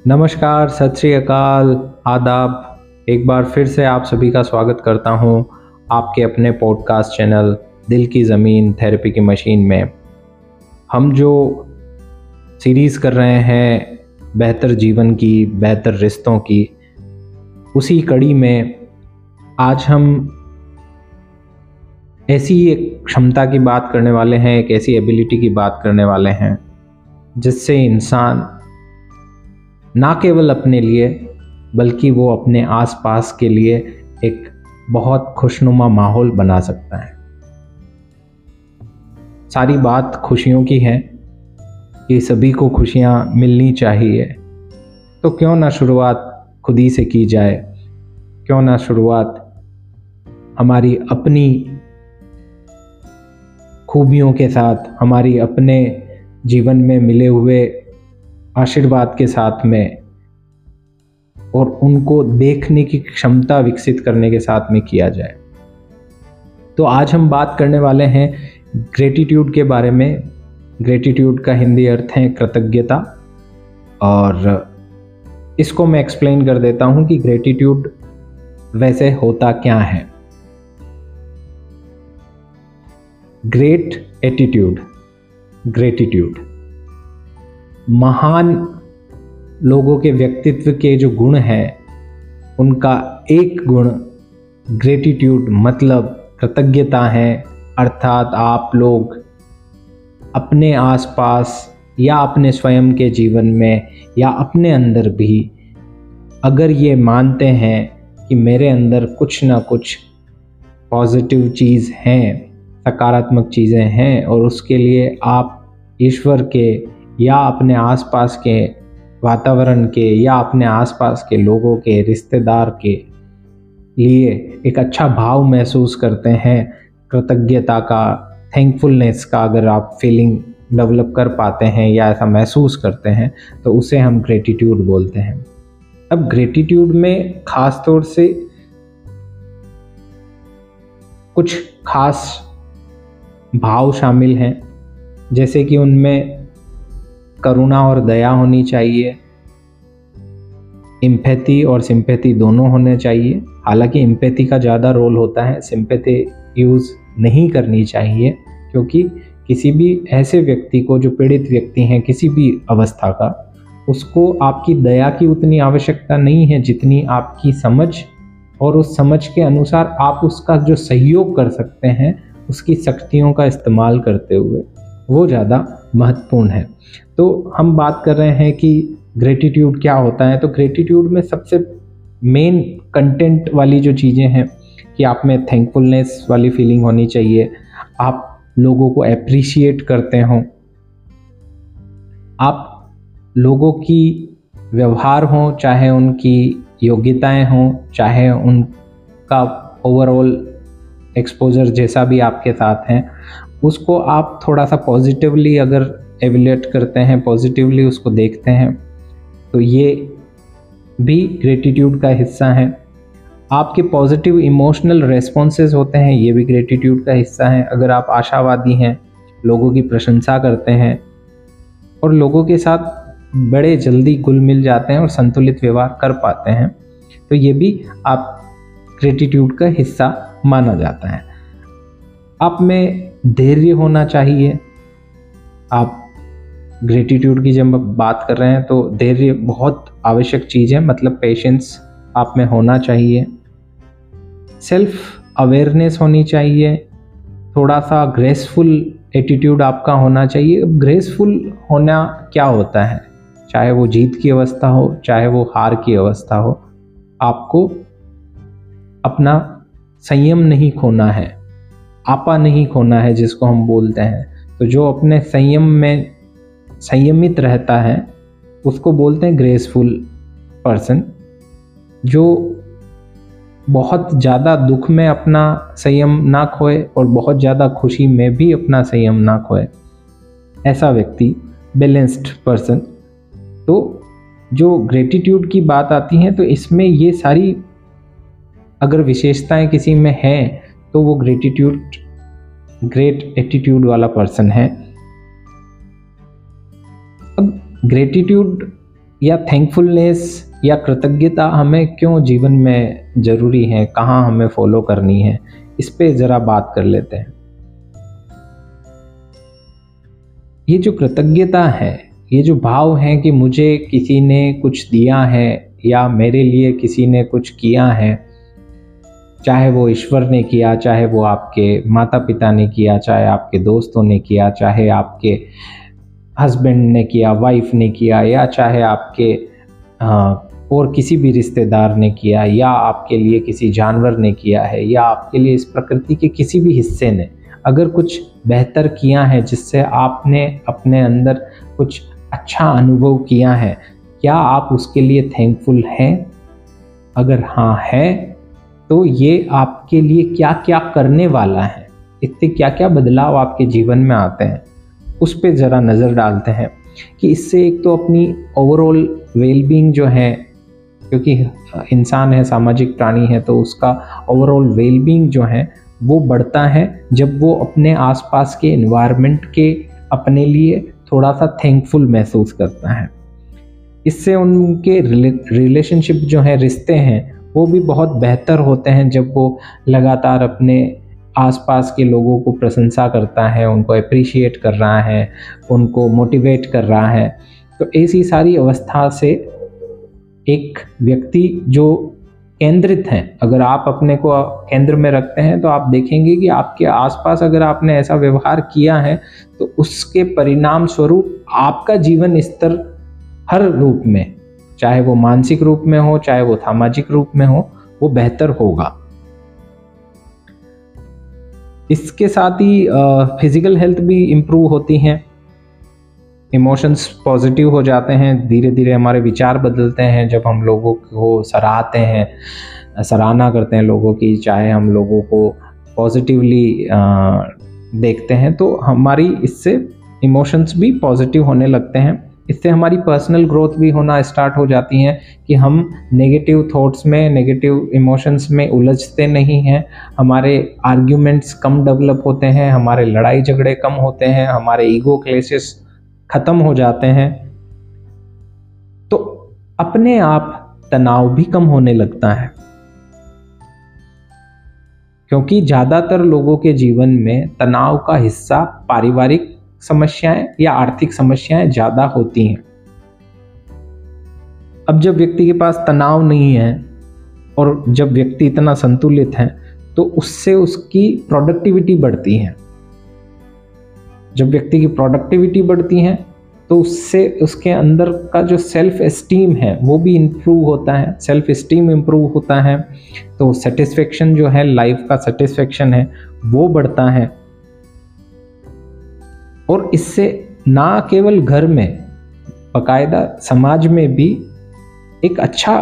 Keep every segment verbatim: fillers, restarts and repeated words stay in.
नमस्कार, सत श्री अकाल, आदाब। एक बार फिर से आप सभी का स्वागत करता हूं आपके अपने पॉडकास्ट चैनल दिल की ज़मीन थेरेपी की मशीन में। हम जो सीरीज़ कर रहे हैं बेहतर जीवन की, बेहतर रिश्तों की, उसी कड़ी में आज हम ऐसी एक क्षमता की बात करने वाले हैं, एक ऐसी एबिलिटी की बात करने वाले हैं जिससे इंसान ना केवल अपने लिए बल्कि वो अपने आसपास के लिए एक बहुत खुशनुमा माहौल बना सकता है। सारी बात खुशियों की है कि सभी को खुशियाँ मिलनी चाहिए, तो क्यों ना शुरुआत खुद ही से की जाए, क्यों ना शुरुआत हमारी अपनी खूबियों के साथ, हमारी अपने जीवन में मिले हुए आशीर्वाद के साथ में और उनको देखने की क्षमता विकसित करने के साथ में किया जाए। तो आज हम बात करने वाले हैं ग्रेटिट्यूड के बारे में। ग्रेटिट्यूड का हिंदी अर्थ है कृतज्ञता, और इसको मैं एक्सप्लेन कर देता हूं कि ग्रेटिट्यूड वैसे होता क्या है। ग्रेट एटीट्यूड, ग्रेटिट्यूड, महान लोगों के व्यक्तित्व के जो गुण हैं उनका एक गुण ग्रेटिट्यूड मतलब कृतज्ञता है। अर्थात आप लोग अपने आसपास या अपने स्वयं के जीवन में या अपने अंदर भी अगर ये मानते हैं कि मेरे अंदर कुछ ना कुछ पॉजिटिव चीज़ हैं, सकारात्मक चीज़ें हैं, और उसके लिए आप ईश्वर के या अपने आसपास के वातावरण के या अपने आसपास के लोगों के, रिश्तेदार के लिए एक अच्छा भाव महसूस करते हैं, कृतज्ञता का, थैंकफुलनेस का अगर आप फीलिंग डेवलप कर पाते हैं या ऐसा महसूस करते हैं तो उसे हम ग्रेटिट्यूड बोलते हैं। अब ग्रेटिट्यूड में ख़ास तौर से कुछ खास भाव शामिल हैं, जैसे कि उनमें करुणा और दया होनी चाहिए, एम्पैथी और सिंपैथी दोनों होने चाहिए। हालांकि एम्पैथी का ज़्यादा रोल होता है, सिंपैथी यूज़ नहीं करनी चाहिए, क्योंकि किसी भी ऐसे व्यक्ति को जो पीड़ित व्यक्ति हैं किसी भी अवस्था का, उसको आपकी दया की उतनी आवश्यकता नहीं है जितनी आपकी समझ, और उस समझ के अनुसार आप उसका जो सहयोग कर सकते हैं उसकी शक्तियों का इस्तेमाल करते हुए, वो ज़्यादा महत्वपूर्ण है। तो हम बात कर रहे हैं कि ग्रेटिट्यूड क्या होता है। तो ग्रेटिट्यूड में सबसे मेन कंटेंट वाली जो चीज़ें हैं कि आप में थैंकफुलनेस वाली फीलिंग होनी चाहिए, आप लोगों को अप्रिशिएट करते हों, आप लोगों की व्यवहार हों, चाहे उनकी योग्यताएं हों, चाहे उनका ओवरऑल एक्सपोजर जैसा भी आपके साथ हैं, उसको आप थोड़ा सा पॉजिटिवली अगर एवेल्यूएट करते हैं, पॉजिटिवली उसको देखते हैं, तो ये भी ग्रेटिट्यूड का हिस्सा है। आपके पॉजिटिव इमोशनल रेस्पॉन्सेस होते हैं, ये भी ग्रेटिट्यूड का हिस्सा है। अगर आप आशावादी हैं, लोगों की प्रशंसा करते हैं और लोगों के साथ बड़े जल्दी घुल मिल जाते हैं और संतुलित व्यवहार कर पाते हैं, तो ये भी आप ग्रेटिट्यूड का हिस्सा माना जाता है। आप में धैर्य होना चाहिए। आप ग्रेटिट्यूड की जब बात कर रहे हैं तो धैर्य बहुत आवश्यक चीज़ है, मतलब पेशेंस आप में होना चाहिए। सेल्फ अवेयरनेस होनी चाहिए, थोड़ा सा ग्रेसफुल एटीट्यूड आपका होना चाहिए। ग्रेसफुल होना क्या होता है, चाहे वो जीत की अवस्था हो, चाहे वो हार की अवस्था हो, आपको अपना संयम नहीं खोना है, आपा नहीं खोना है जिसको हम बोलते हैं। तो जो अपने संयम में संयमित रहता है उसको बोलते हैं ग्रेसफुल पर्सन। जो बहुत ज़्यादा दुख में अपना संयम ना खोए और बहुत ज़्यादा खुशी में भी अपना संयम ना खोए, ऐसा व्यक्ति बैलेंस्ड पर्सन। तो जो ग्रेटिट्यूड की बात आती है तो इसमें ये सारी अगर विशेषताएं किसी में हैं तो वो ग्रेटिट्यूड ग्रेट एटीट्यूड वाला पर्सन है। अब ग्रेटिट्यूड या थैंकफुलनेस या कृतज्ञता हमें क्यों जीवन में ज़रूरी है, कहाँ हमें फॉलो करनी है, इस पे ज़रा बात कर लेते हैं। ये जो कृतज्ञता है, ये जो भाव है कि मुझे किसी ने कुछ दिया है या मेरे लिए किसी ने कुछ किया है, चाहे वो ईश्वर ने किया, चाहे वो आपके माता पिता ने किया, चाहे आपके दोस्तों ने किया, चाहे आपके हस्बैंड ने किया, वाइफ ने किया, या चाहे आपके आ, और किसी भी रिश्तेदार ने किया, या आपके लिए किसी जानवर ने किया है, या आपके लिए इस प्रकृति के किसी भी हिस्से ने अगर कुछ बेहतर किया है, जिससे आपने अपने अंदर कुछ अच्छा अनुभव किया है, क्या आप उसके लिए थैंकफुल हैं? अगर हाँ है, तो ये आपके लिए क्या क्या करने वाला है, इससे क्या क्या बदलाव आपके जीवन में आते हैं, उस पर ज़रा नज़र डालते हैं कि इससे एक तो अपनी ओवरऑल वेलबींग जो है, क्योंकि इंसान है, सामाजिक प्राणी है, तो उसका ओवरऑल वेलबींग जो है वो बढ़ता है जब वो अपने आसपास के एनवायरनमेंट के अपने लिए थोड़ा सा थैंकफुल महसूस करता है। इससे उनके रिलेशनशिप जो है, रिश्ते हैं, वो भी बहुत बेहतर होते हैं जब वो लगातार अपने आसपास के लोगों को प्रशंसा करता है, उनको अप्रिशिएट कर रहा है, उनको मोटिवेट कर रहा है। तो ऐसी सारी अवस्था से एक व्यक्ति जो केंद्रित हैं, अगर आप अपने को केंद्र में रखते हैं, तो आप देखेंगे कि आपके आसपास अगर आपने ऐसा व्यवहार किया है तो उसके परिणाम स्वरूप आपका जीवन स्तर हर रूप में, चाहे वो मानसिक रूप में हो, चाहे वो सामाजिक रूप में हो, वो बेहतर होगा। इसके साथ ही फिजिकल हेल्थ भी इम्प्रूव होती हैं, इमोशंस पॉजिटिव हो जाते हैं, धीरे धीरे हमारे विचार बदलते हैं जब हम लोगों को सराहते हैं, सराहना करते हैं लोगों की, चाहे हम लोगों को पॉजिटिवली देखते हैं, तो हमारी इससे इमोशंस भी पॉजिटिव होने लगते हैं। इससे हमारी पर्सनल ग्रोथ भी होना स्टार्ट हो जाती है कि हम नेगेटिव थॉट्स में, नेगेटिव इमोशंस में उलझते नहीं हैं, हमारे आर्ग्यूमेंट्स कम डेवलप होते हैं, हमारे लड़ाई झगड़े कम होते हैं, हमारे ईगो क्लेशेस ख़त्म हो जाते हैं, तो अपने आप तनाव भी कम होने लगता है। क्योंकि ज़्यादातर लोगों के जीवन में तनाव का हिस्सा पारिवारिक समस्याएं या आर्थिक समस्याएं ज़्यादा होती हैं। अब जब व्यक्ति के पास तनाव नहीं है और जब व्यक्ति इतना संतुलित है, तो उससे उसकी प्रोडक्टिविटी बढ़ती है। जब व्यक्ति की प्रोडक्टिविटी बढ़ती है तो उससे उसके अंदर का जो सेल्फ एस्टीम है वो भी इम्प्रूव होता है। सेल्फ एस्टीम इम्प्रूव होता है तो सेटिस्फेक्शन जो है, लाइफ का सेटिस्फेक्शन है, वो बढ़ता है। और इससे ना केवल घर में, बाकायदा समाज में भी एक अच्छा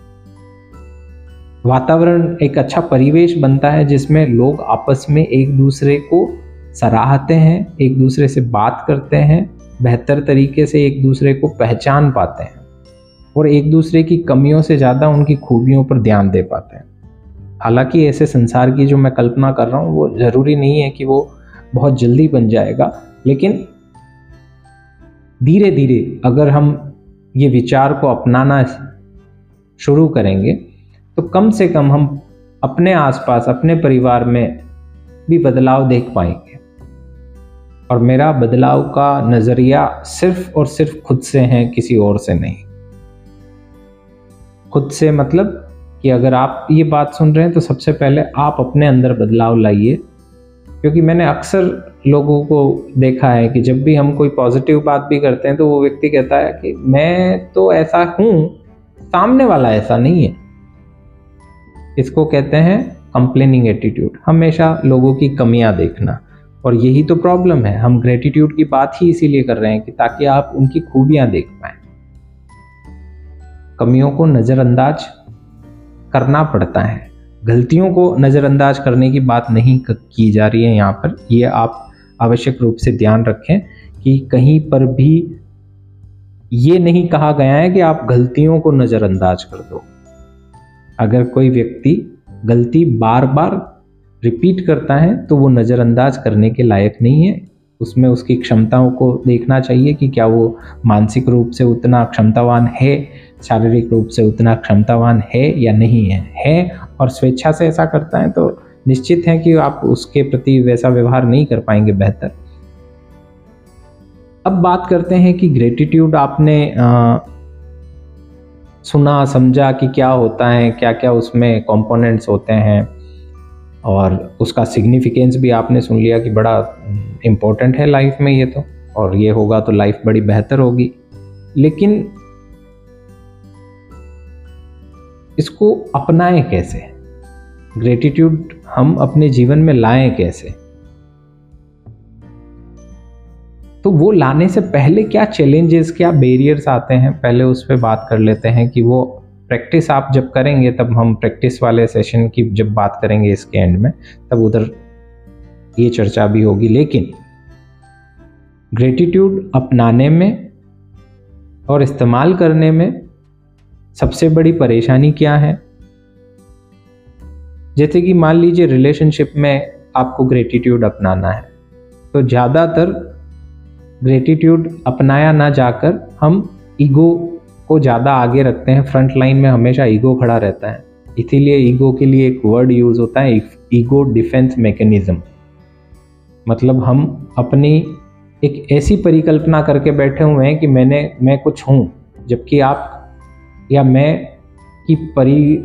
वातावरण, एक अच्छा परिवेश बनता है जिसमें लोग आपस में एक दूसरे को सराहते हैं, एक दूसरे से बात करते हैं, बेहतर तरीके से एक दूसरे को पहचान पाते हैं और एक दूसरे की कमियों से ज़्यादा उनकी खूबियों पर ध्यान दे पाते हैं। हालांकि ऐसे संसार की जो मैं कल्पना कर रहा हूँ वो ज़रूरी नहीं है कि वो बहुत जल्दी बन जाएगा, लेकिन धीरे धीरे अगर हम ये विचार को अपनाना शुरू करेंगे तो कम से कम हम अपने आसपास, अपने परिवार में भी बदलाव देख पाएंगे। और मेरा बदलाव का नज़रिया सिर्फ और सिर्फ खुद से है, किसी और से नहीं। खुद से मतलब कि अगर आप ये बात सुन रहे हैं तो सबसे पहले आप अपने अंदर बदलाव लाइए। क्योंकि मैंने अक्सर लोगों को देखा है कि जब भी हम कोई पॉजिटिव बात भी करते हैं तो वो व्यक्ति कहता है कि मैं तो ऐसा हूँ, सामने वाला ऐसा नहीं है। इसको कहते हैं कंप्लेनिंग एटीट्यूड, हमेशा लोगों की कमियां देखना। और यही तो प्रॉब्लम है, हम ग्रेटिट्यूड की बात ही इसीलिए कर रहे हैं कि ताकि आप उनकी खूबियां देख पाएं। कमियों को नज़रअंदाज करना पड़ता है, गलतियों को नज़रअंदाज करने की बात नहीं की जा रही है यहाँ पर। ये आप आवश्यक रूप से ध्यान रखें कि कहीं पर भी ये नहीं कहा गया है कि आप गलतियों को नज़रअंदाज कर दो। अगर कोई व्यक्ति गलती बार बार रिपीट करता है तो वो नज़रअंदाज करने के लायक नहीं है, उसमें उसकी क्षमताओं को देखना चाहिए कि क्या वो मानसिक रूप से उतना क्षमतावान है, शारीरिक रूप से उतना क्षमतावान है या नहीं है है और स्वेच्छा से ऐसा करता है तो निश्चित है कि आप उसके प्रति वैसा व्यवहार नहीं कर पाएंगे बेहतर। अब बात करते हैं कि ग्रेटिट्यूड आपने आ, सुना समझा कि क्या होता है, क्या क्या उसमें कंपोनेंट्स होते हैं और उसका सिग्निफिकेंस भी आपने सुन लिया कि बड़ा इम्पोर्टेंट है लाइफ में ये तो, और ये होगा तो लाइफ बड़ी बेहतर होगी। लेकिन इसको अपनाएं कैसे, ग्रेटिट्यूड हम अपने जीवन में लाएं कैसे? तो वो लाने से पहले क्या चैलेंजेस, क्या बैरियर्स आते हैं, पहले उस पर बात कर लेते हैं कि वो प्रैक्टिस आप जब करेंगे, तब हम प्रैक्टिस वाले सेशन की जब बात करेंगे इसके एंड में, तब उधर ये चर्चा भी होगी। लेकिन ग्रेटिट्यूड अपनाने में और इस्तेमाल करने में सबसे बड़ी परेशानी क्या है? जैसे कि मान लीजिए रिलेशनशिप में आपको ग्रेटिट्यूड अपनाना है, तो ज़्यादातर ग्रेटिट्यूड अपनाया ना जाकर हम ईगो को ज़्यादा आगे रखते हैं। फ्रंट लाइन में हमेशा ईगो खड़ा रहता है, इसीलिए ईगो के लिए एक वर्ड यूज़ होता है, ईगो डिफेंस मैकेनिज्म। मतलब हम अपनी एक ऐसी परिकल्पना करके बैठे हुए हैं कि मैंने मैं कुछ हूँ, जबकि आप या मैं की परि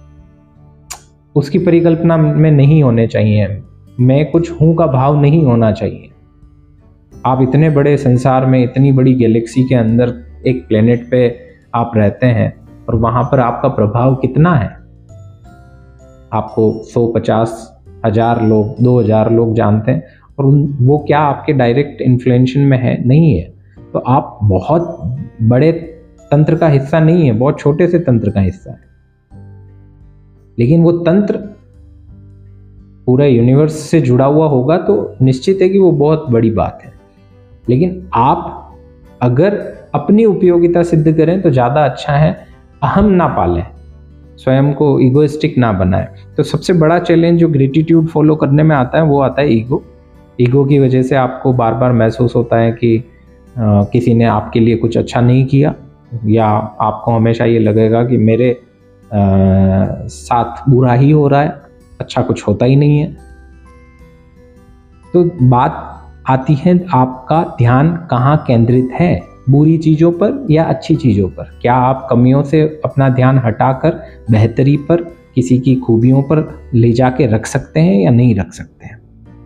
उसकी परिकल्पना में नहीं होने चाहिए। मैं कुछ हूँ का भाव नहीं होना चाहिए। आप इतने बड़े संसार में, इतनी बड़ी गैलेक्सी के अंदर एक प्लेनेट पे आप रहते हैं और वहाँ पर आपका प्रभाव कितना है? आपको सौ पचास हजार लोग, दो हजार लोग जानते हैं और वो क्या आपके डायरेक्ट इन्फ्लुएंशन में है? नहीं है। तो आप बहुत बड़े तंत्र का हिस्सा नहीं है, बहुत छोटे से तंत्र का हिस्सा है। लेकिन वो तंत्र पूरे यूनिवर्स से जुड़ा हुआ होगा तो निश्चित है कि वो बहुत बड़ी बात है। लेकिन आप अगर अपनी उपयोगिता सिद्ध करें तो ज़्यादा अच्छा है। अहम ना पालें, स्वयं को ईगोइस्टिक ना बनाएं। तो सबसे बड़ा चैलेंज जो ग्रेटिट्यूड फॉलो करने में आता है वो आता है ईगो। ईगो की वजह से आपको बार बार महसूस होता है कि आ, किसी ने आपके लिए कुछ अच्छा नहीं किया, या आपको हमेशा ये लगेगा कि मेरे आ, साथ बुरा ही हो रहा है, अच्छा कुछ होता ही नहीं है। तो बात आती है आपका ध्यान कहाँ केंद्रित है, बुरी चीज़ों पर या अच्छी चीज़ों पर? क्या आप कमियों से अपना ध्यान हटाकर बेहतरी पर, किसी की खूबियों पर ले जाके रख सकते हैं या नहीं रख सकते हैं?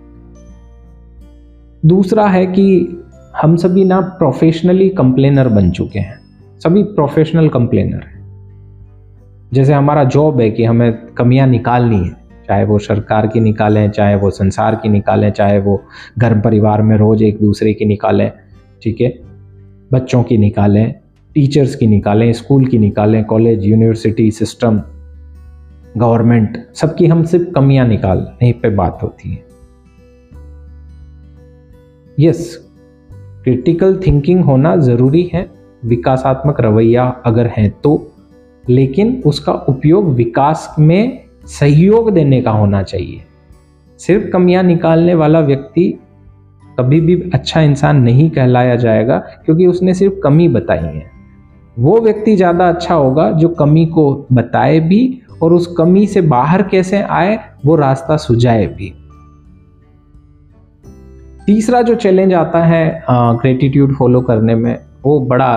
दूसरा है कि हम सभी ना प्रोफेशनली कंप्लेनर बन चुके हैं, सभी प्रोफेशनल कंप्लेनर हैं। जैसे हमारा जॉब है कि हमें कमियां निकालनी है, चाहे वो सरकार की निकालें, चाहे वो संसार की निकालें, चाहे वो घर परिवार में रोज एक दूसरे की निकालें, ठीक है, बच्चों की निकालें, टीचर्स की निकालें, स्कूल की निकालें, कॉलेज, यूनिवर्सिटी, सिस्टम, गवर्नमेंट, सबकी हम सिर्फ कमियां निकालने पे बात होती है। यस, क्रिटिकल थिंकिंग होना ज़रूरी है, विकासात्मक रवैया अगर है तो, लेकिन उसका उपयोग विकास में सहयोग देने का होना चाहिए। सिर्फ कमियां निकालने वाला व्यक्ति कभी भी अच्छा इंसान नहीं कहलाया जाएगा, क्योंकि उसने सिर्फ कमी बताई है। वो व्यक्ति ज़्यादा अच्छा होगा जो कमी को बताए भी और उस कमी से बाहर कैसे आए वो रास्ता सुझाए भी। तीसरा जो चैलेंज आता है ग्रेटिट्यूड फॉलो करने में, वो बड़ा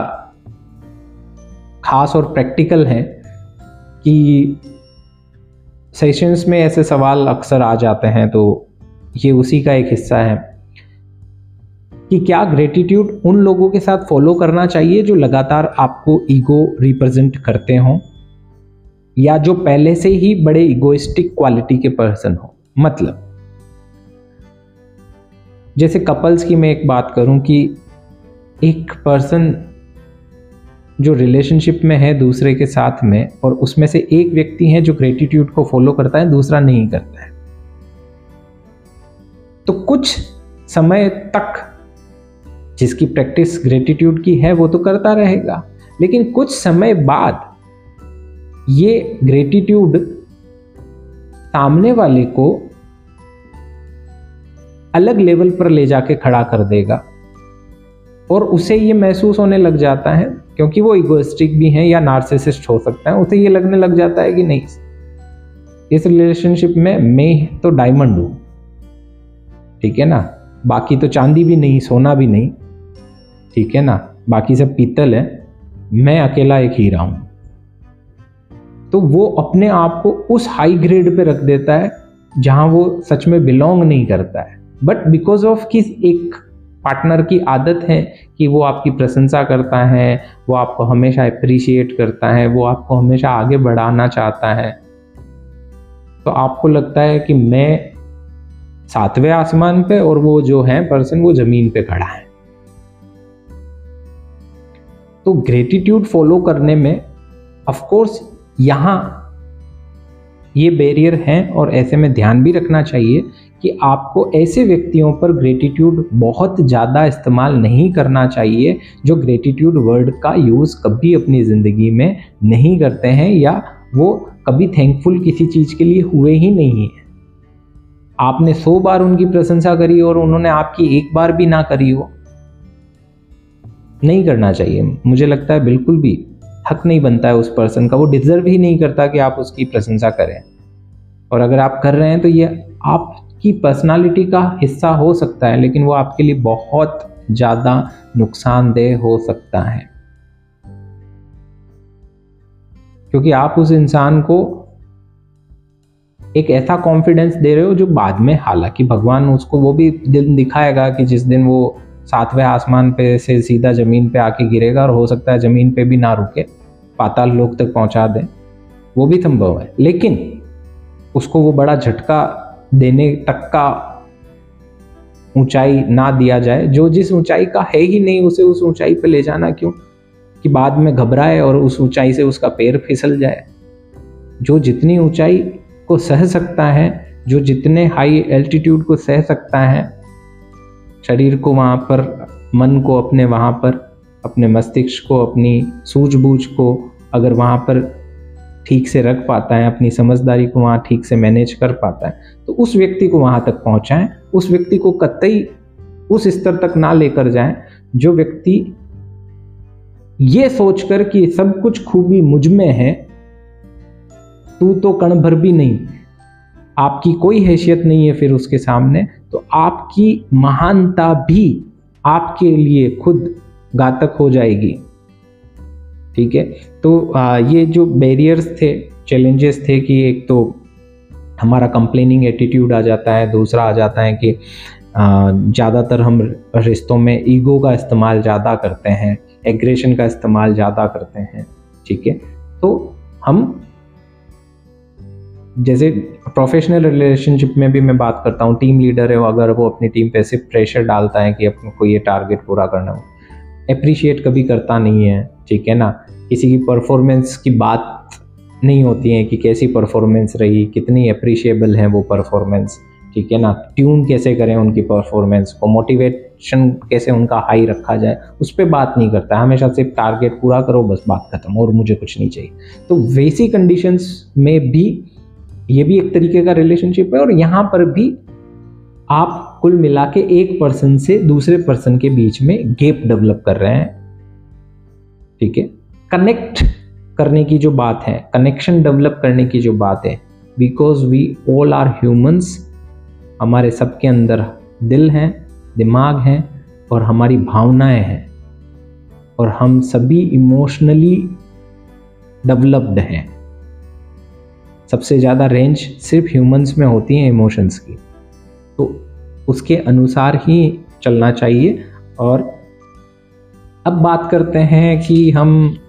खास और प्रैक्टिकल है कि सेशंस में ऐसे सवाल अक्सर आ जाते हैं, तो ये उसी का एक हिस्सा है कि क्या ग्रेटिट्यूड उन लोगों के साथ फॉलो करना चाहिए जो लगातार आपको ईगो रिप्रेजेंट करते हों, या जो पहले से ही बड़े इगोइस्टिक क्वालिटी के पर्सन हो। मतलब जैसे कपल्स की मैं एक बात करूं कि एक पर्सन जो रिलेशनशिप में है दूसरे के साथ में, और उसमें से एक व्यक्ति है जो ग्रेटिट्यूड को फॉलो करता है, दूसरा नहीं करता है, तो कुछ समय तक जिसकी प्रैक्टिस ग्रेटिट्यूड की है वो तो करता रहेगा, लेकिन कुछ समय बाद ये ग्रेटिट्यूड सामने वाले को अलग लेवल पर ले जाके खड़ा कर देगा और उसे ये महसूस होने लग जाता है, क्योंकि वो इगोइस्टिक भी है या नार्सिसिस्ट हो सकता है, उसे ये लगने लग जाता है कि नहीं, इस रिलेशनशिप में मैं तो डायमंड हूं, ठीक है ना, बाकी तो चांदी भी नहीं, सोना भी नहीं, ठीक है ना, बाकी सब पीतल है, मैं अकेला एक हीरा हूं। तो वो अपने आप को उस हाई ग्रेड पे रख देता है जहां वो सच में बिलोंग नहीं करता है, बट बिकॉज ऑफ कि एक पार्टनर की आदत है कि वो आपकी प्रशंसा करता है, वो आपको हमेशा अप्रिशिएट करता है, वो आपको हमेशा आगे बढ़ाना चाहता है, तो आपको लगता है कि मैं सातवें आसमान पे और वो जो है पर्सन वो जमीन पे खड़ा है। तो ग्रेटिट्यूड फॉलो करने में ऑफ कोर्स यहां ये बैरियर हैं, और ऐसे में ध्यान भी रखना चाहिए कि आपको ऐसे व्यक्तियों पर ग्रेटिट्यूड बहुत ज़्यादा इस्तेमाल नहीं करना चाहिए जो ग्रेटिट्यूड वर्ड का यूज़ कभी अपनी ज़िंदगी में नहीं करते हैं या वो कभी थैंकफुल किसी चीज़ के लिए हुए ही नहीं है। आपने सौ बार उनकी प्रशंसा करी और उन्होंने आपकी एक बार भी ना करी हो, नहीं करना चाहिए। मुझे लगता है बिल्कुल भी हक नहीं बनता है उस पर्सन का, वो डिजर्व ही नहीं करता कि आप उसकी प्रशंसा करें। और अगर आप कर रहे हैं तो ये आपकी पर्सनालिटी का हिस्सा हो सकता है, लेकिन वो आपके लिए बहुत ज़्यादा नुकसानदेह हो सकता है, क्योंकि आप उस इंसान को एक ऐसा कॉन्फिडेंस दे रहे हो जो बाद में, हालांकि भगवान उसको वो भी दिन दिखाएगा कि जिस दिन वो सातवें आसमान पे से सीधा जमीन पे आके गिरेगा, और हो सकता है जमीन पे भी ना रुके, पाताल लोक तक पहुंचा दे, वो भी संभव है, लेकिन उसको वो बड़ा झटका देने तक का ऊंचाई ना दिया जाए, जो जिस ऊंचाई का है ही नहीं उसे उस ऊंचाई पे ले जाना क्यों कि बाद में घबराए और उस ऊंचाई से उसका पैर फिसल जाए। जो जितनी ऊंचाई को सह सकता है, जो जितने हाई एल्टीट्यूड को सह सकता है, शरीर को वहाँ पर, मन को अपने वहाँ पर, अपने मस्तिष्क को, अपनी सूझबूझ को अगर वहाँ पर ठीक से रख पाता है, अपनी समझदारी को वहाँ ठीक से मैनेज कर पाता है, तो उस व्यक्ति को वहाँ तक पहुँचाएं। उस व्यक्ति को कतई उस स्तर तक ना लेकर जाएं जो व्यक्ति ये सोचकर कि सब कुछ खूबी मुझ में है, तू तो कण भर भी नहीं, आपकी कोई हैसियत नहीं है फिर उसके सामने, तो आपकी महानता भी आपके लिए खुद घातक हो जाएगी। ठीक है, तो आ, ये जो बैरियर्स थे, चैलेंजेस थे कि एक तो हमारा कंप्लेनिंग एटीट्यूड आ जाता है, दूसरा आ जाता है कि ज़्यादातर हम रिश्तों में ईगो का इस्तेमाल ज़्यादा करते हैं, एग्रेशन का इस्तेमाल ज़्यादा करते हैं। ठीक है, तो हम जैसे प्रोफेशनल रिलेशनशिप में भी मैं बात करता हूँ, टीम लीडर है, अगर वो अपनी टीम पे सिर्फ प्रेशर डालता है कि अपने को ये टारगेट पूरा करना हो, अप्रिशिएट कभी करता नहीं है, ठीक है ना, किसी की परफॉर्मेंस की बात नहीं होती है कि कैसी परफॉर्मेंस रही, कितनी अप्रिशिएबल है वो परफॉर्मेंस, ठीक है ना, ट्यून कैसे करें उनकी परफॉर्मेंस को, मोटिवेशन कैसे उनका हाई रखा जाए, उस पर बात नहीं करता, हमेशा सिर्फ टारगेट पूरा करो बस, बात खत्म, और मुझे कुछ नहीं चाहिए। तो वैसी कंडीशंस में भी ये भी एक तरीके का रिलेशनशिप है, और यहाँ पर भी आप कुल मिला के एक पर्सन से दूसरे पर्सन के बीच में गैप डेवलप कर रहे हैं। ठीक है, कनेक्ट करने की जो बात है, कनेक्शन डेवलप करने की जो बात है, because we all are humans, हमारे सबके अंदर दिल हैं, दिमाग हैं और हमारी भावनाएं हैं, और हम सभी इमोशनली डेवलप्ड हैं। सबसे ज़्यादा रेंज सिर्फ ह्यूमंस में होती है इमोशंस की, तो उसके अनुसार ही चलना चाहिए। और अब बात करते हैं कि हम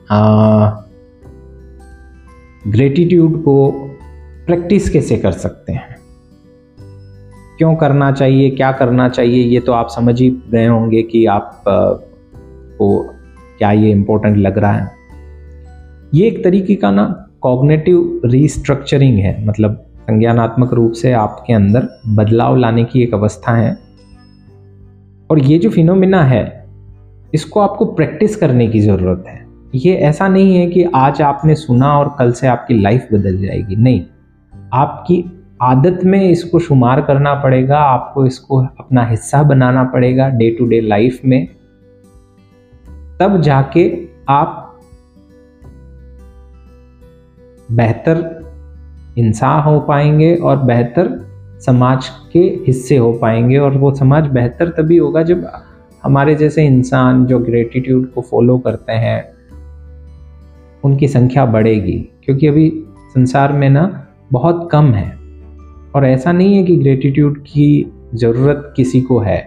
ग्रेटिट्यूड को प्रैक्टिस कैसे कर सकते हैं, क्यों करना चाहिए, क्या करना चाहिए, ये तो आप समझ ही गए होंगे कि आप आ, को क्या ये इम्पोर्टेंट लग रहा है। ये एक तरीके का ना कॉग्निटिव रीस्ट्रक्चरिंग है, मतलब संज्ञानात्मक रूप से आपके अंदर बदलाव लाने की एक अवस्था है, और ये जो फिनोमिना है इसको आपको प्रैक्टिस करने की ज़रूरत है। ये ऐसा नहीं है कि आज आपने सुना और कल से आपकी लाइफ बदल जाएगी, नहीं, आपकी आदत में इसको शुमार करना पड़ेगा, आपको इसको अपना हिस्सा बनाना पड़ेगा डे टू डे लाइफ में, तब जाके आप बेहतर इंसान हो पाएंगे और बेहतर समाज के हिस्से हो पाएंगे। और वो समाज बेहतर तभी होगा जब हमारे जैसे इंसान जो ग्रेटिट्यूड को फॉलो करते हैं उनकी संख्या बढ़ेगी, क्योंकि अभी संसार में ना बहुत कम है। और ऐसा नहीं है कि ग्रेटिट्यूड की ज़रूरत किसी को है,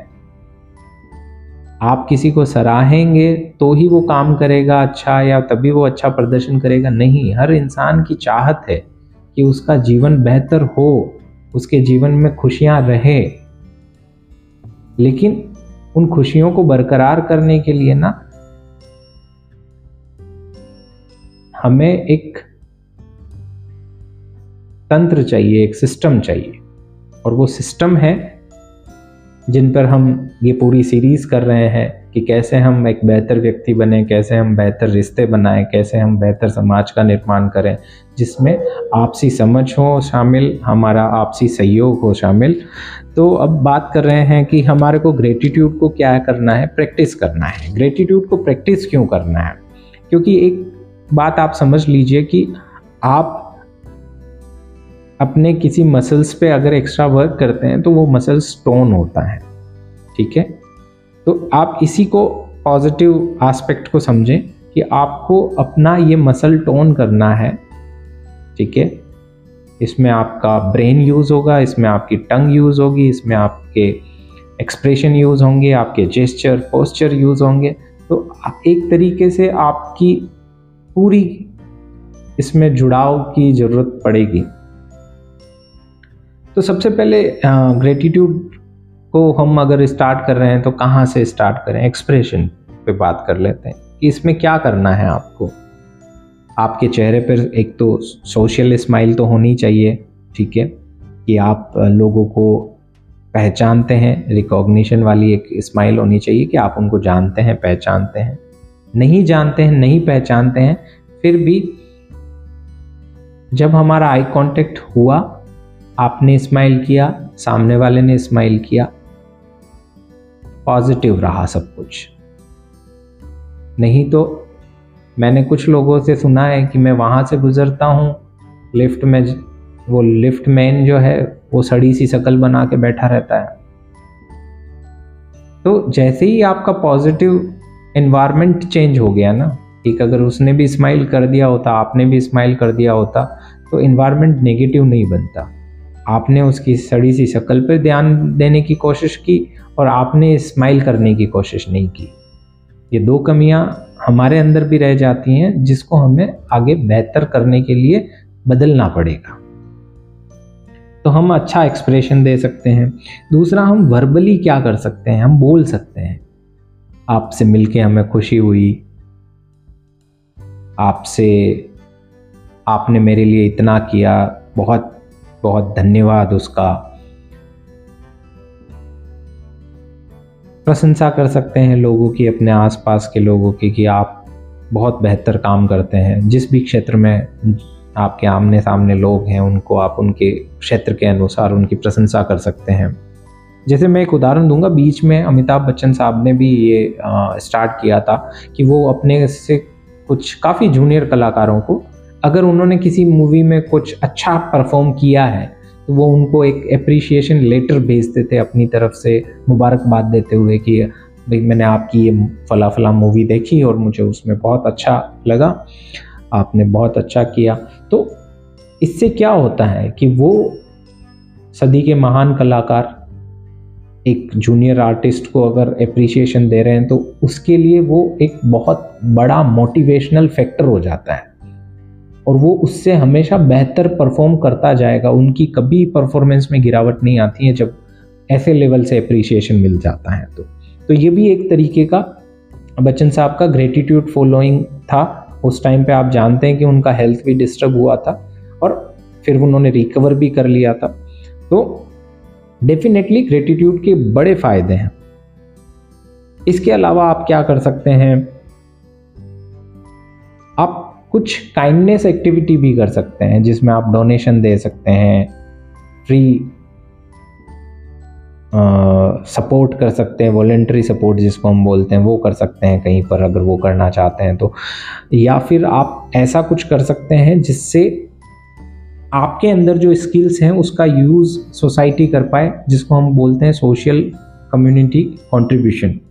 आप किसी को सराहेंगे तो ही वो काम करेगा अच्छा, या तभी वो अच्छा प्रदर्शन करेगा, नहीं। हर इंसान की चाहत है कि उसका जीवन बेहतर हो, उसके जीवन में खुशियां रहे, लेकिन उन खुशियों को बरकरार करने के लिए ना हमें एक तंत्र चाहिए, एक सिस्टम चाहिए। और वो सिस्टम है जिन पर हम ये पूरी सीरीज कर रहे हैं कि कैसे हम एक बेहतर व्यक्ति बने, कैसे हम बेहतर रिश्ते बनाएं, कैसे हम बेहतर समाज का निर्माण करें, जिसमें आपसी समझ हो शामिल, हमारा आपसी सहयोग हो शामिल। तो अब बात कर रहे हैं कि हमारे को ग्रेटिट्यूड को क्या करना है, प्रैक्टिस करना है। ग्रेटिट्यूड को प्रैक्टिस क्यों करना है? क्योंकि एक बात आप समझ लीजिए कि आप अपने किसी मसल्स पे अगर एक्स्ट्रा वर्क करते हैं तो वो मसल्स टोन होता है, ठीक है। तो आप इसी को पॉजिटिव एस्पेक्ट को समझें कि आपको अपना ये मसल टोन करना है, ठीक है। इसमें आपका ब्रेन यूज़ होगा, इसमें आपकी टंग यूज़ होगी, इसमें आपके एक्सप्रेशन यूज़ होंगे, आपके जेस्चर पोस्चर यूज़ होंगे। तो एक तरीके से आपकी पूरी इसमें जुड़ाव की ज़रूरत पड़ेगी। तो सबसे पहले ग्रेटिट्यूड को हम अगर स्टार्ट कर रहे हैं तो कहाँ से स्टार्ट करें? एक्सप्रेशन पे बात कर लेते हैं कि इसमें क्या करना है आपको। आपके चेहरे पर एक तो सोशल स्माइल तो होनी चाहिए, ठीक है, कि आप लोगों को पहचानते हैं, रिकॉग्निशन वाली एक स्माइल होनी चाहिए कि आप उनको जानते हैं, पहचानते हैं। नहीं जानते हैं, नहीं पहचानते हैं, फिर भी जब हमारा आई कांटेक्ट हुआ, आपने स्माइल किया, सामने वाले ने स्माइल किया, पॉजिटिव रहा सब कुछ। नहीं तो मैंने कुछ लोगों से सुना है कि मैं वहाँ से गुजरता हूँ, लिफ्ट में वो लिफ्ट मैन जो है वो सड़ी सी शक्ल बना के बैठा रहता है। तो जैसे ही आपका पॉजिटिव एनवायरनमेंट चेंज हो गया ना, एक अगर उसने भी स्माइल कर दिया होता, आपने भी स्माइल कर दिया होता, तो एनवायरनमेंट नेगेटिव नहीं बनता। आपने उसकी सड़ी सी शक्ल पर ध्यान देने की कोशिश की और आपने स्माइल करने की कोशिश नहीं की। ये दो कमियां हमारे अंदर भी रह जाती हैं, जिसको हमें आगे बेहतर करने के लिए बदलना पड़ेगा। तो हम अच्छा एक्सप्रेशन दे सकते हैं। दूसरा, हम वर्बली क्या कर सकते हैं? हम बोल सकते हैं, आपसे मिलके हमें खुशी हुई, आपसे आपने मेरे लिए इतना किया, बहुत बहुत धन्यवाद उसका। प्रशंसा कर सकते हैं लोगों की, अपने आसपास के लोगों की, कि आप बहुत बेहतर काम करते हैं। जिस भी क्षेत्र में आपके आमने सामने लोग हैं, उनको आप उनके क्षेत्र के अनुसार उनकी प्रशंसा कर सकते हैं। जैसे मैं एक उदाहरण दूंगा, बीच में अमिताभ बच्चन साहब ने भी ये आ, स्टार्ट किया था कि वो अपने से कुछ काफ़ी जूनियर कलाकारों को, अगर उन्होंने किसी मूवी में कुछ अच्छा परफॉर्म किया है तो वो उनको एक एप्रिशिएशन लेटर भेजते थे अपनी तरफ से, मुबारकबाद देते हुए कि भाई मैंने आपकी ये फला फला मूवी देखी और मुझे उसमें बहुत अच्छा लगा, आपने बहुत अच्छा किया। तो इससे क्या होता है कि वो सदी के महान कलाकार एक जूनियर आर्टिस्ट को अगर एप्रिशिएशन दे रहे हैं तो उसके लिए वो एक बहुत बड़ा मोटिवेशनल फैक्टर हो जाता है और वो उससे हमेशा बेहतर परफॉर्म करता जाएगा। उनकी कभी परफॉर्मेंस में गिरावट नहीं आती है जब ऐसे लेवल से एप्रिशिएशन मिल जाता है। तो तो ये भी एक तरीके का बच्चन साहब का ग्रेटिट्यूड फॉलोइंग था। उस टाइम पे आप जानते हैं कि उनका हेल्थ भी डिस्टर्ब हुआ था और फिर उन्होंने रिकवर भी कर लिया था। तो डेफिनेटली ग्रेटिट्यूड के बड़े फायदे हैं। इसके अलावा आप क्या कर सकते हैं? आप कुछ काइंडनेस एक्टिविटी भी कर सकते हैं जिसमें आप डोनेशन दे सकते हैं, फ्री सपोर्ट कर सकते हैं, वॉलेंटरी सपोर्ट जिसको हम बोलते हैं, वो कर सकते हैं कहीं पर अगर वो करना चाहते हैं तो। या फिर आप ऐसा कुछ कर सकते हैं जिससे आपके अंदर जो स्किल्स हैं उसका यूज़ सोसाइटी कर पाए, जिसको हम बोलते हैं सोशल कम्युनिटी कंट्रीब्यूशन।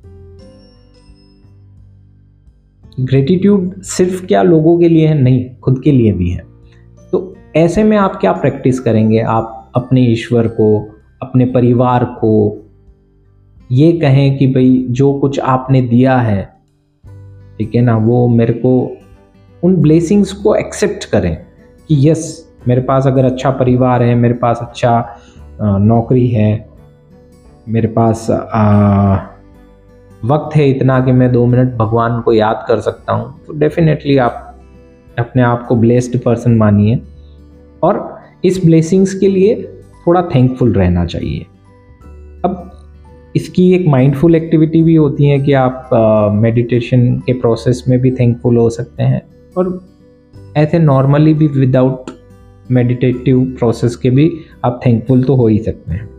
ग्रेटिट्यूड सिर्फ क्या लोगों के लिए है, नहीं, खुद के लिए भी है। तो ऐसे में आप क्या प्रैक्टिस करेंगे? आप अपने ईश्वर को, अपने परिवार को ये कहें कि भाई जो कुछ आपने दिया है, ठीक है ना, वो मेरे को, उन ब्लेसिंग्स को एक्सेप्ट करें कि यस, मेरे पास अगर अच्छा परिवार है, मेरे पास अच्छा नौकरी है, मेरे पास आ, वक्त है इतना कि मैं दो मिनट भगवान को याद कर सकता हूँ, तो डेफिनेटली आप अपने आप को ब्लेस्ड पर्सन मानिए और इस ब्लेसिंग्स के लिए थोड़ा थैंकफुल रहना चाहिए। अब इसकी एक माइंडफुल एक्टिविटी भी होती है कि आप मेडिटेशन uh, के प्रोसेस में भी थैंकफुल हो सकते हैं, और ऐसे नॉर्मली भी विदाउट मेडिटेटिव प्रोसेस के भी आप थैंकफुल तो हो ही सकते हैं।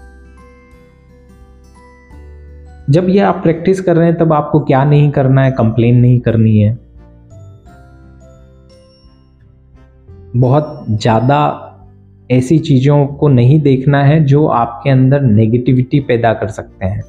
जब ये आप प्रैक्टिस कर रहे हैं तब आपको क्या नहीं करना है, कंप्लेन नहीं करनी है, बहुत ज़्यादा ऐसी चीज़ों को नहीं देखना है जो आपके अंदर नेगेटिविटी पैदा कर सकते हैं।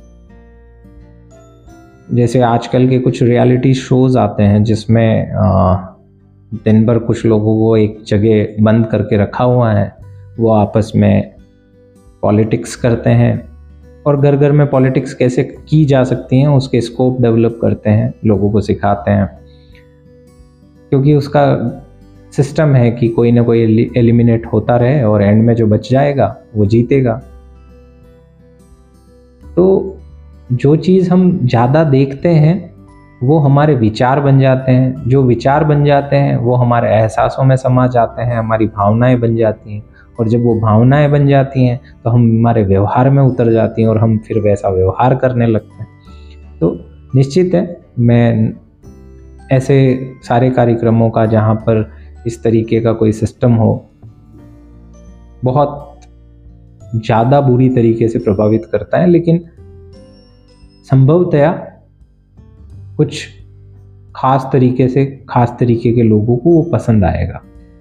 जैसे आजकल के कुछ रियलिटी शोज आते हैं जिसमें दिन भर कुछ लोगों को एक जगह बंद करके रखा हुआ है, वो आपस में पॉलिटिक्स करते हैं और घर घर में पॉलिटिक्स कैसे की जा सकती हैं उसके स्कोप डेवलप करते हैं, लोगों को सिखाते हैं, क्योंकि उसका सिस्टम है कि कोई ना कोई एलिमिनेट होता रहे और एंड में जो बच जाएगा वो जीतेगा। तो जो चीज़ हम ज़्यादा देखते हैं वो हमारे विचार बन जाते हैं, जो विचार बन जाते हैं वो हमारे एहसासों में समा जाते हैं, हमारी भावनाएं बन जाती हैं, और जब वो भावनाएं बन जाती हैं तो हम हमारे व्यवहार में उतर जाती हैं और हम फिर वैसा व्यवहार करने लगते हैं। तो निश्चित है मैं ऐसे सारे कार्यक्रमों का जहाँ पर इस तरीके का कोई सिस्टम हो बहुत ज़्यादा बुरी तरीके से प्रभावित करता है, लेकिन संभवतया कुछ खास तरीके से खास तरीके के लोगों को वो पसंद आएगा।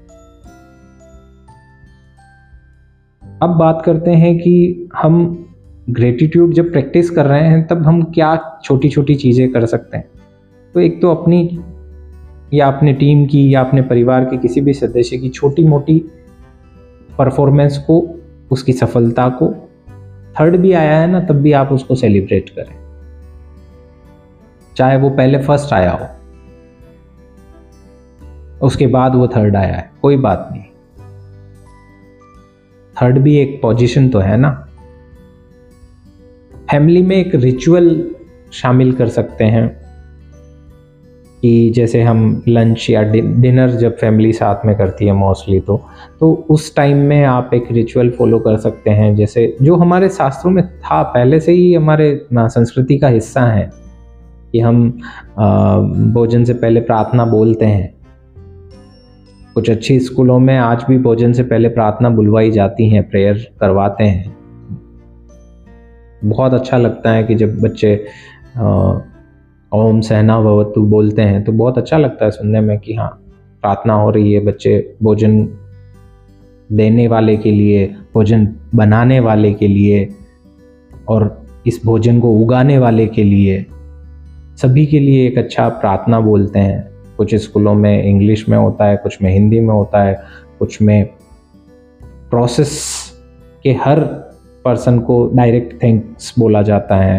अब बात करते हैं कि हम ग्रेटिट्यूड जब प्रैक्टिस कर रहे हैं तब हम क्या छोटी छोटी चीज़ें कर सकते हैं। तो एक तो अपनी या अपने टीम की या अपने परिवार के किसी भी सदस्य की छोटी मोटी परफॉर्मेंस को, उसकी सफलता को, थर्ड भी आया है ना तब भी आप उसको सेलिब्रेट करें, चाहे वो पहले फर्स्ट आया हो, उसके बाद वो थर्ड आया है, कोई बात नहीं, थर्ड भी एक पोजीशन तो है ना। फैमिली में एक रिचुअल शामिल कर सकते हैं कि जैसे हम लंच या डिनर जब फैमिली साथ में करती है मोस्टली, तो तो उस टाइम में आप एक रिचुअल फॉलो कर सकते हैं, जैसे जो हमारे शास्त्रों में था पहले से ही, हमारे संस्कृति का हिस्सा है कि हम भोजन से पहले प्रार्थना बोलते हैं। कुछ अच्छी स्कूलों में आज भी भोजन से पहले प्रार्थना बुलवाई जाती हैं, प्रेयर करवाते हैं। बहुत अच्छा लगता है कि जब बच्चे ओम सहना भवतु बोलते हैं तो बहुत अच्छा लगता है सुनने में कि हाँ प्रार्थना हो रही है, बच्चे भोजन देने वाले के लिए, भोजन बनाने वाले के लिए और इस भोजन को उगाने वाले के लिए, सभी के लिए एक अच्छा प्रार्थना बोलते हैं। कुछ स्कूलों में इंग्लिश में होता है, कुछ में हिंदी में होता है, कुछ में प्रोसेस के हर पर्सन को डायरेक्ट थैंक्स बोला जाता है।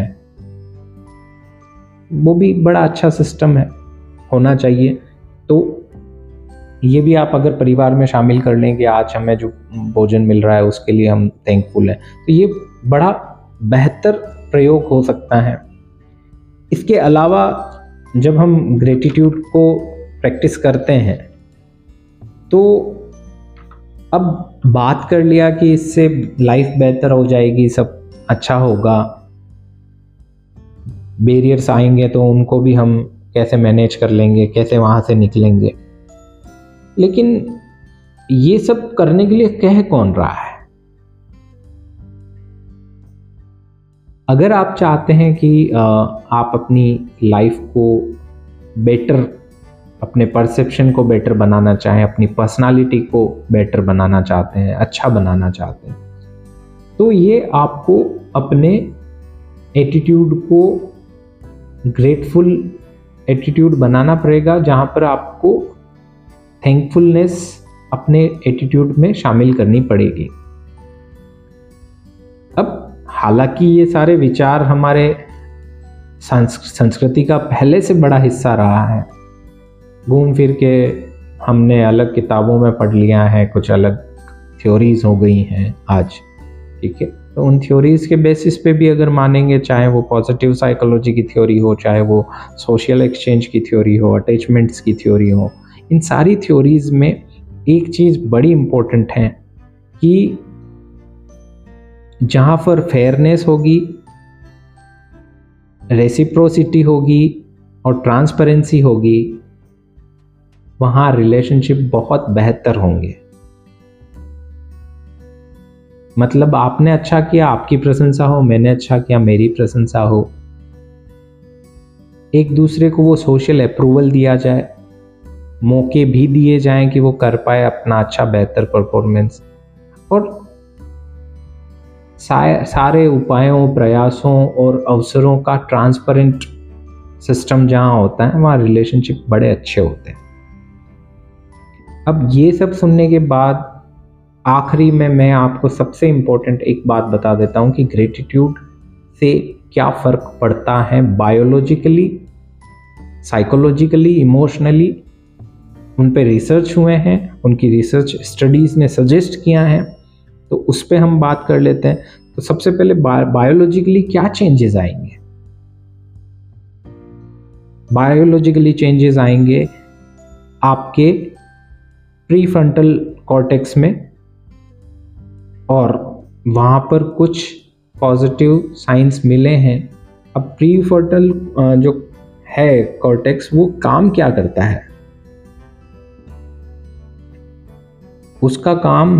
वो भी बड़ा अच्छा सिस्टम है, होना चाहिए। तो ये भी आप अगर परिवार में शामिल कर लें कि आज हमें जो भोजन मिल रहा है उसके लिए हम थैंकफुल हैं, तो ये बड़ा बेहतर प्रयोग हो सकता है। इसके अलावा जब हम ग्रेटिट्यूड को प्रैक्टिस करते हैं तो अब बात कर लिया कि इससे लाइफ बेहतर हो जाएगी, सब अच्छा होगा, बैरियर्स आएंगे तो उनको भी हम कैसे मैनेज कर लेंगे, कैसे वहाँ से निकलेंगे। लेकिन ये सब करने के लिए कह कौन रहा है? अगर आप चाहते हैं कि आप अपनी लाइफ को बेटर, अपने परसेप्शन को बेटर बनाना चाहें, अपनी पर्सनालिटी को बेटर बनाना चाहते हैं, अच्छा बनाना चाहते हैं, तो ये आपको अपने एटीट्यूड को ग्रेटफुल एटीट्यूड बनाना पड़ेगा, जहाँ पर आपको थैंकफुलनेस अपने एटीट्यूड में शामिल करनी पड़ेगी। अब हालांकि ये सारे विचार हमारे संस्कृति का पहले से बड़ा हिस्सा रहा है, घूम फिर के हमने अलग किताबों में पढ़ लिया है, कुछ अलग थ्योरीज हो गई हैं आज, ठीक है। तो उन थ्योरीज के बेसिस पे भी अगर मानेंगे, चाहे वो पॉजिटिव साइकोलॉजी की थ्योरी हो, चाहे वो सोशल एक्सचेंज की थ्योरी हो, अटैचमेंट्स की थ्योरी हो, इन सारी थ्योरीज में एक चीज़ बड़ी इम्पोर्टेंट है कि जहाँ पर फेयरनेस होगी, रेसिप्रोसिटी होगी और ट्रांसपेरेंसी होगी, वहाँ रिलेशनशिप बहुत बेहतर होंगे। मतलब आपने अच्छा किया, आपकी प्रशंसा हो, मैंने अच्छा किया, मेरी प्रशंसा हो, एक दूसरे को वो सोशल अप्रूवल दिया जाए, मौके भी दिए जाएं कि वो कर पाए अपना अच्छा बेहतर परफॉर्मेंस, और सारे उपायों, प्रयासों और अवसरों का ट्रांसपेरेंट सिस्टम जहाँ होता है, वहाँ रिलेशनशिप बड़े अच्छे होते हैं। अब ये सब सुनने के बाद आखिरी में मैं आपको सबसे इम्पोर्टेंट एक बात बता देता हूँ कि ग्रेटिट्यूड से क्या फ़र्क पड़ता है बायोलॉजिकली, साइकोलॉजिकली, इमोशनली। उन पे रिसर्च हुए हैं, उनकी रिसर्च स्टडीज़ ने सजेस्ट किया है, तो उस पर हम बात कर लेते हैं। तो सबसे पहले बायोलॉजिकली क्या चेंजेस आएंगे? बायोलॉजिकली चेंजेस आएंगे आपके प्रीफ्रंटल कॉर्टेक्स में, और वहाँ पर कुछ पॉजिटिव साइंस मिले हैं। अब प्रीफ्रंटल जो है कॉर्टेक्स, वो काम क्या करता है? उसका काम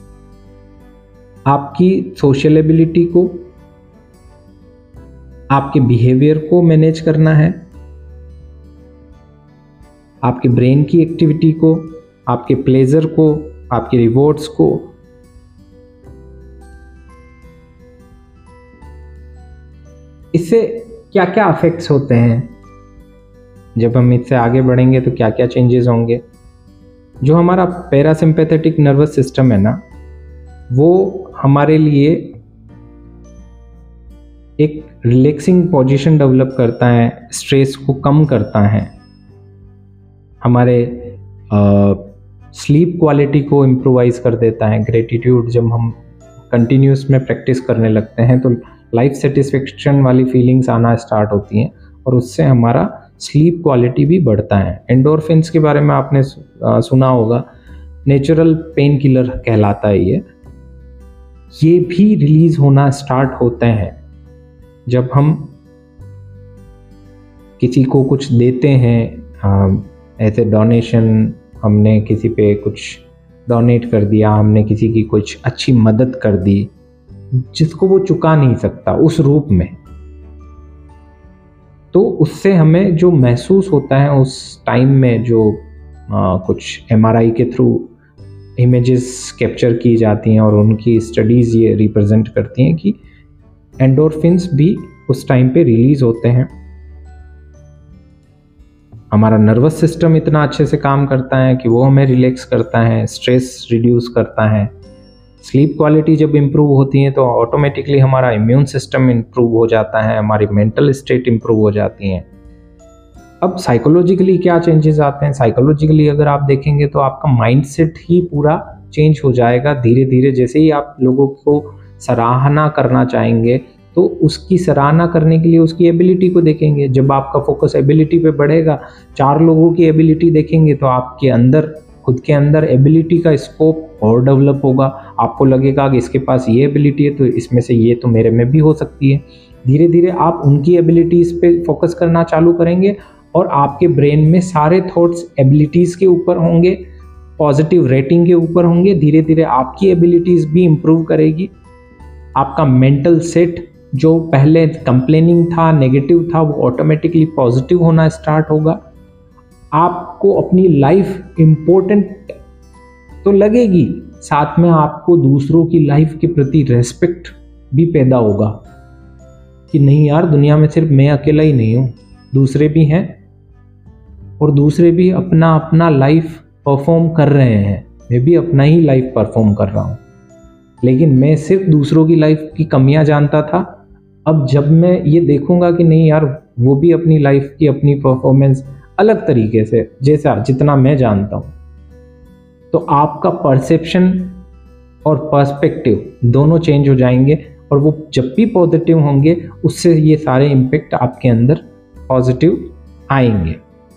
आपकी सोशल एबिलिटी को, आपके बिहेवियर को मैनेज करना है, आपके ब्रेन की एक्टिविटी को, आपके प्लेजर को, आपके रिवॉर्ड्स को। इससे क्या क्या इफेक्ट्स होते हैं? जब हम इससे आगे बढ़ेंगे तो क्या क्या चेंजेस होंगे? जो हमारा पैरासिम्पैथेटिक नर्वस सिस्टम है ना, वो हमारे लिए एक रिलैक्सिंग पोजीशन डेवलप करता है, स्ट्रेस को कम करता है, हमारे स्लीप क्वालिटी को इम्प्रोवाइज कर देता है। ग्रेटिट्यूड जब हम कंटिन्यूस में प्रैक्टिस करने लगते हैं तो लाइफ सेटिस्फेक्शन वाली फीलिंग्स आना स्टार्ट होती हैं, और उससे हमारा स्लीप क्वालिटी भी बढ़ता है। एंडोर्फिन्स के बारे में आपने सुना होगा, नेचुरल पेन किलर कहलाता है ये ये भी रिलीज होना स्टार्ट होते हैं जब हम किसी को कुछ देते हैं, ऐसे डोनेशन, हमने किसी पे कुछ डोनेट कर दिया, हमने किसी की कुछ अच्छी मदद कर दी जिसको वो चुका नहीं सकता उस रूप में, तो उससे हमें जो महसूस होता है उस टाइम में, जो आ, कुछ एम आर आई के थ्रू इमेजेस कैप्चर की जाती हैं और उनकी स्टडीज़ ये रिप्रेजेंट करती हैं कि एंडोर्फिन्स भी उस टाइम पे रिलीज होते हैं। हमारा नर्वस सिस्टम इतना अच्छे से काम करता है कि वो हमें रिलैक्स करता है, स्ट्रेस रिड्यूस करता है। स्लीप क्वालिटी जब इम्प्रूव होती है तो ऑटोमेटिकली हमारा इम्यून सिस्टम इम्प्रूव हो जाता है, हमारी मेंटल स्टेट इम्प्रूव हो जाती हैं। अब साइकोलॉजिकली क्या चेंजेस आते हैं? साइकोलॉजिकली अगर आप देखेंगे तो आपका माइंडसेट ही पूरा चेंज हो जाएगा धीरे धीरे। जैसे ही आप लोगों को सराहना करना चाहेंगे तो उसकी सराहना करने के लिए उसकी एबिलिटी को देखेंगे। जब आपका फोकस एबिलिटी पे बढ़ेगा, चार लोगों की एबिलिटी देखेंगे तो आपके अंदर, खुद के अंदर एबिलिटी का स्कोप और डेवलप होगा। आपको लगेगा कि इसके पास ये एबिलिटी है तो इसमें से ये तो मेरे में भी हो सकती है। धीरे धीरे आप उनकी एबिलिटीज़ पे फोकस करना चालू करेंगे और आपके ब्रेन में सारे थॉट्स एबिलिटीज़ के ऊपर होंगे, पॉजिटिव रेटिंग के ऊपर होंगे। धीरे धीरे आपकी एबिलिटीज़ भी इम्प्रूव करेगी, आपका मेंटल सेट जो पहले कंप्लेनिंग था, नेगेटिव था, वो ऑटोमेटिकली पॉजिटिव होना स्टार्ट होगा। आपको अपनी लाइफ इम्पोर्टेंट तो लगेगी, साथ में आपको दूसरों की लाइफ के प्रति रेस्पेक्ट भी पैदा होगा कि नहीं यार, दुनिया में सिर्फ मैं अकेला ही नहीं हूँ, दूसरे भी हैं और दूसरे भी अपना अपना लाइफ परफॉर्म कर रहे हैं। मैं भी अपना ही लाइफ परफॉर्म कर रहा हूँ, लेकिन मैं सिर्फ दूसरों की लाइफ की कमियां जानता था। अब जब मैं ये देखूंगा कि नहीं यार, वो भी अपनी लाइफ की अपनी परफॉर्मेंस अलग तरीके से, जैसा जितना मैं जानता हूँ, तो आपका परसेप्शन और पर्सपेक्टिव दोनों चेंज हो जाएंगे और वो जब भी पॉजिटिव होंगे उससे ये सारे इम्पैक्ट आपके अंदर पॉजिटिव आएंगे।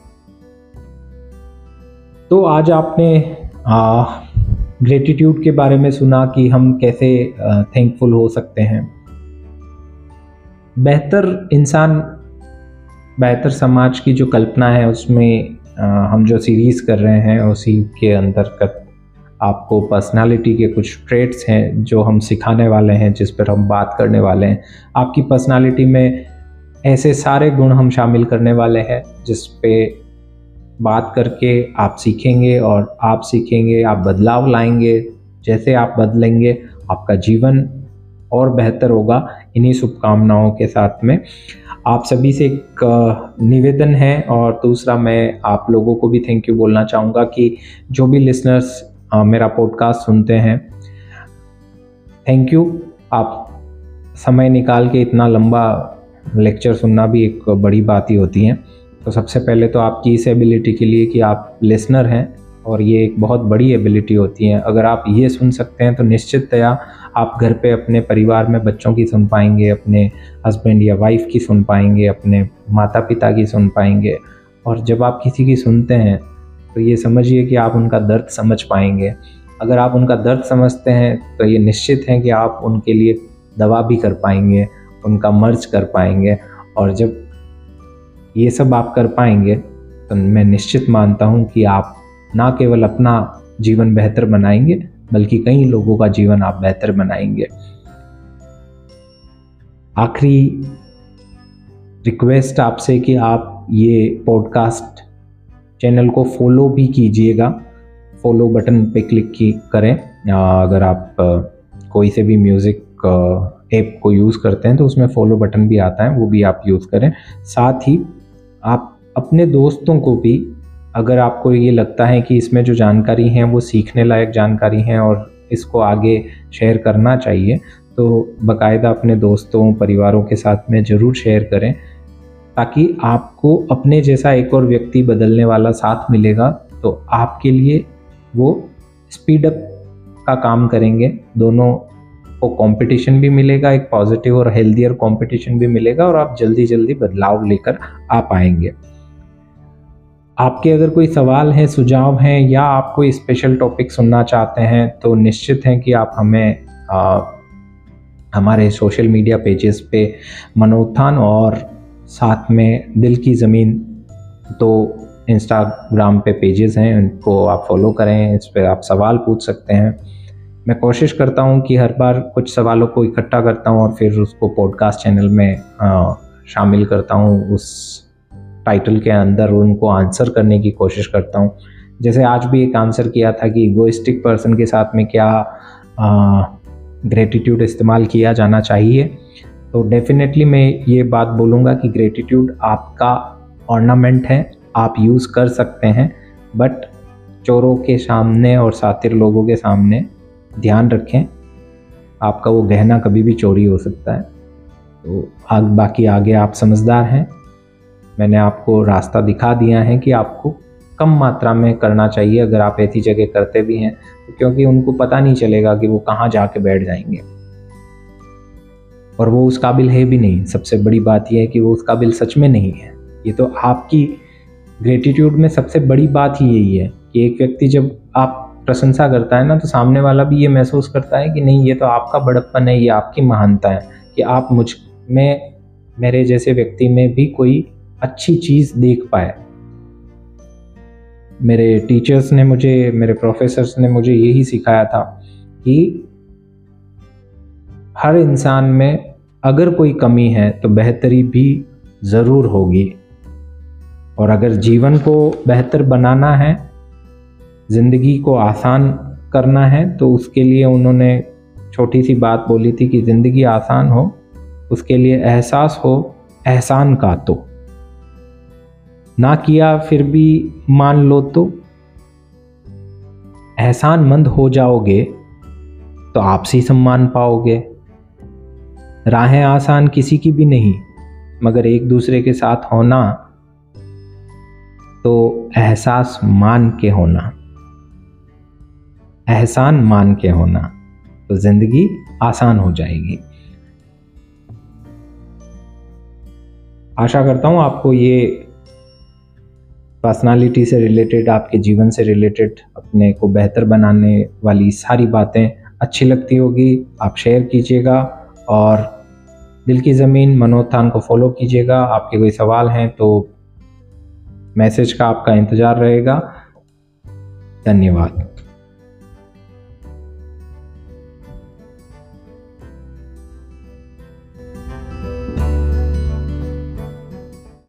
तो आज आपने ग्रेटिट्यूड के बारे में सुना कि हम कैसे थैंकफुल हो सकते हैं। बेहतर इंसान, बेहतर समाज की जो कल्पना है उसमें आ, हम जो सीरीज़ कर रहे हैं उसी के अंतर्गत आपको पर्सनालिटी के कुछ ट्रेट्स हैं जो हम सिखाने वाले हैं, जिस पर हम बात करने वाले हैं। आपकी पर्सनालिटी में ऐसे सारे गुण हम शामिल करने वाले हैं जिस पे बात करके आप सीखेंगे और आप सीखेंगे, आप बदलाव लाएंगे। जैसे आप बदलेंगे आपका जीवन और बेहतर होगा। इन्हीं शुभकामनाओं के साथ में आप सभी से एक निवेदन है, और दूसरा मैं आप लोगों को भी थैंक यू बोलना चाहूँगा कि जो भी लिसनर्स मेरा पॉडकास्ट सुनते हैं, थैंक यू। आप समय निकाल के इतना लंबा लेक्चर सुनना भी एक बड़ी बात ही होती है। तो सबसे पहले तो आपकी इस एबिलिटी के लिए कि आप लिसनर हैं, और ये एक बहुत बड़ी एबिलिटी होती है। अगर आप ये सुन सकते हैं तो निश्चिततया आप घर पे अपने परिवार में बच्चों की सुन पाएंगे, अपने हस्बैंड या वाइफ की सुन पाएंगे, अपने माता पिता की सुन पाएंगे। और जब आप किसी की सुनते हैं तो ये समझिए कि आप उनका दर्द समझ पाएंगे। अगर आप उनका दर्द समझते हैं तो ये निश्चित है कि आप उनके लिए दवा भी कर पाएंगे, उनका मर्ज कर पाएंगे। और जब ये सब आप कर पाएंगे तो मैं निश्चित मानता हूँ कि आप ना केवल अपना जीवन बेहतर बनाएंगे बल्कि कई लोगों का जीवन आप बेहतर बनाएंगे। आखिरी रिक्वेस्ट आपसे कि आप ये पॉडकास्ट चैनल को फॉलो भी कीजिएगा। फॉलो बटन पे क्लिक की करें। अगर आप कोई से भी म्यूज़िक ऐप को यूज़ करते हैं तो उसमें फॉलो बटन भी आता है, वो भी आप यूज़ करें। साथ ही आप अपने दोस्तों को भी, अगर आपको ये लगता है कि इसमें जो जानकारी है वो सीखने लायक जानकारी है और इसको आगे शेयर करना चाहिए, तो बाकायदा अपने दोस्तों परिवारों के साथ में ज़रूर शेयर करें, ताकि आपको अपने जैसा एक और व्यक्ति बदलने वाला साथ मिलेगा तो आपके लिए वो स्पीड अप का काम करेंगे। दोनों को कंपटीशन भी मिलेगा, एक पॉजिटिव और हेल्दियर कंपटीशन भी मिलेगा, और आप जल्दी जल्दी बदलाव लेकर आ पाएंगे। आपके अगर कोई सवाल हैं, सुझाव हैं, या आप कोई स्पेशल टॉपिक सुनना चाहते हैं तो निश्चित है कि आप हमें आ, हमारे सोशल मीडिया पेजेस पे मनोत्थान और साथ में दिल की ज़मीन, तो इंस्टाग्राम पे पेजेस हैं, उनको आप फॉलो करें। इस पर आप सवाल पूछ सकते हैं। मैं कोशिश करता हूँ कि हर बार कुछ सवालों को इकट्ठा करता हूँ और फिर उसको पॉडकास्ट चैनल में आ, शामिल करता हूँ, उस टाइटल के अंदर उनको आंसर करने की कोशिश करता हूँ। जैसे आज भी एक आंसर किया था कि इगोइस्टिक पर्सन के साथ में क्या ग्रेटिट्यूड इस्तेमाल किया जाना चाहिए, तो डेफिनेटली मैं ये बात बोलूँगा कि ग्रेटिट्यूड आपका ऑर्नामेंट है, आप यूज़ कर सकते हैं, बट चोरों के सामने और सातिर लोगों के सामने ध्यान रखें, आपका वो गहना कभी भी चोरी हो सकता है। तो आग बाकी आगे आप समझदार हैं। मैंने आपको रास्ता दिखा दिया है कि आपको कम मात्रा में करना चाहिए। अगर आप ऐसी जगह करते भी हैं तो क्योंकि उनको पता नहीं चलेगा कि वो कहाँ जाके बैठ जाएंगे, और वो उस काबिल है भी नहीं। सबसे बड़ी बात यह है कि वो उस काबिल सच में नहीं है। ये तो आपकी ग्रेटिट्यूड में सबसे बड़ी बात ही यही है कि एक व्यक्ति जब आप प्रशंसा करता है ना, तो सामने वाला भी ये महसूस करता है कि नहीं, ये तो आपका बड़प्पन है, ये आपकी महानता है कि आप मुझ में, मेरे जैसे व्यक्ति में भी कोई अच्छी चीज़ देख पाए। मेरे टीचर्स ने मुझे, मेरे प्रोफेसर्स ने मुझे यही सिखाया था कि हर इंसान में अगर कोई कमी है तो बेहतरी भी ज़रूर होगी। और अगर जीवन को बेहतर बनाना है, ज़िंदगी को आसान करना है, तो उसके लिए उन्होंने छोटी सी बात बोली थी कि ज़िंदगी आसान हो उसके लिए एहसास हो एहसान का, तो ना किया फिर भी मान लो तो एहसानमंद हो जाओगे तो आपसी सम्मान पाओगे। राहें आसान किसी की भी नहीं, मगर एक दूसरे के साथ होना तो एहसास मान के होना, एहसान मान के होना, तो जिंदगी आसान हो जाएगी। आशा करता हूँ आपको ये पर्सनालिटी से रिलेटेड, आपके जीवन से रिलेटेड, अपने को बेहतर बनाने वाली सारी बातें अच्छी लगती होगी। आप शेयर कीजिएगा और दिल की ज़मीन मनोत्थान को फॉलो कीजिएगा। आपके कोई सवाल हैं तो मैसेज का आपका इंतज़ार रहेगा। धन्यवाद।